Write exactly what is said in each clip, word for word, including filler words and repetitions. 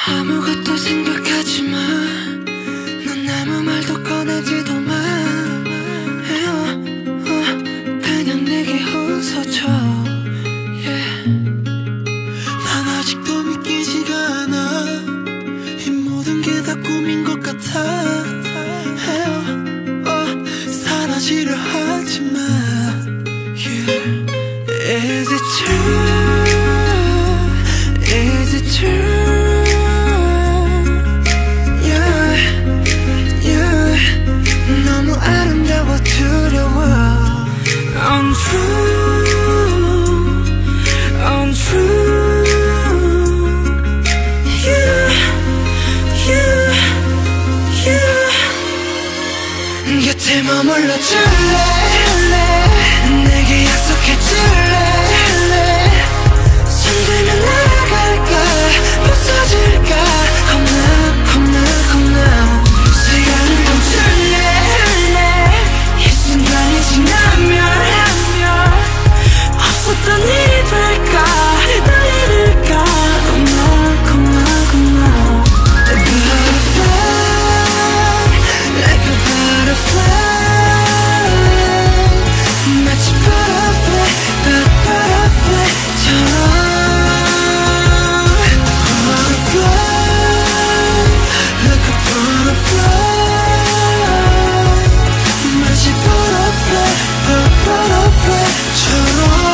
아무것도 생각하지 마. 넌 아무 말도 꺼내지도 마. 어, 그냥 내게 웃어줘. yeah. 난 아직도 믿기지가 않아. 이 모든 게 다 꿈인 것 같아. 어, 사라지려 하지 마. yeah. Is it true? Is it true? Untrue, untrue. You, you, you. 곁에 머물러 줄래? 내게 약속해 줄래? 손 들면 날아갈까? 부서질까? 겁나 겁나 겁나. 시간을 멈출래? 이 순간이 지나면 없었던 일이 될까? 날 잃을까? 겁나 겁나 겁나. A butterfly, like a butterfly. 마치 butterfly, but butterfly처럼. Butterfly, like a butterfly. 마치 butterfly, but butterfly처럼.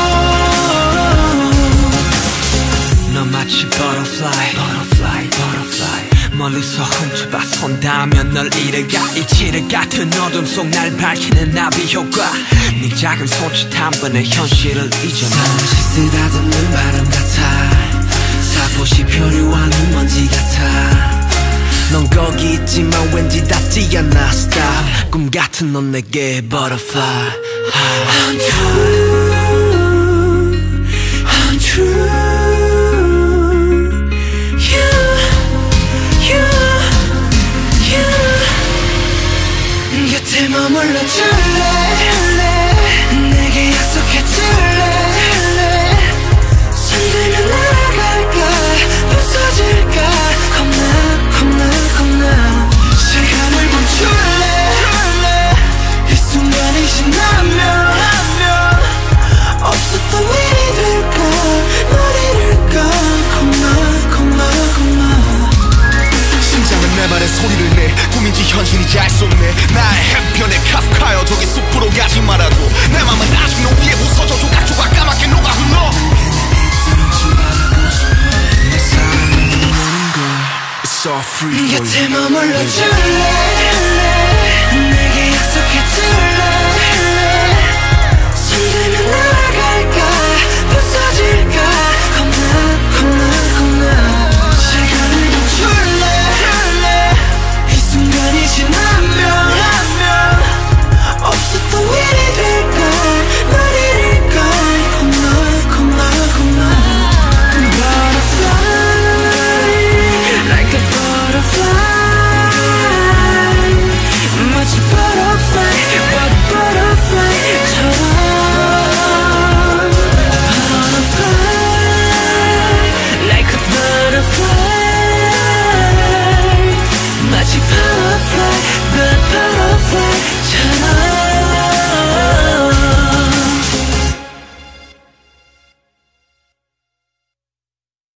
마치 butterfly, butterfly, butterfly. 멀리서 훔쳐봐 손 닿으면 널 잃어가. 이 지뢰 같은 어둠 속 날 밝히는 나비 효과. 네 작은 손짓 한 번에 현실을 잊어놔. 잠시 쓰다듬는 바람 같아. 살포시 표류한 먼지 같아. 넌 거기 있지만 왠지 닿지 않아. Stop. 꿈 같은 넌 내게 butterfly. Untrue, untrue. 곁에 머물러 줄래? 내게 약속해 줄래? 손 들면 날아갈까? 부서질까? 겁나 겁나 겁나. 시간을 멈출래? 이 순간이 지나면 없었던 일이 될까? 널 잃을까? 겁나 겁나 겁나. 심장은 내 말에 소리를 내. 꿈인지 현실인지 알 수 없네. 나의 해변에 카프카여 저기 숲으로 가지 말라고. 내 맘은 아직 너 위에 부서져 조각조각 까맣게 녹아 흘러. 내 사랑을 원하는 걸 It's all free for you. 곁에 머물러 줄래? 내게 약속해 줄래?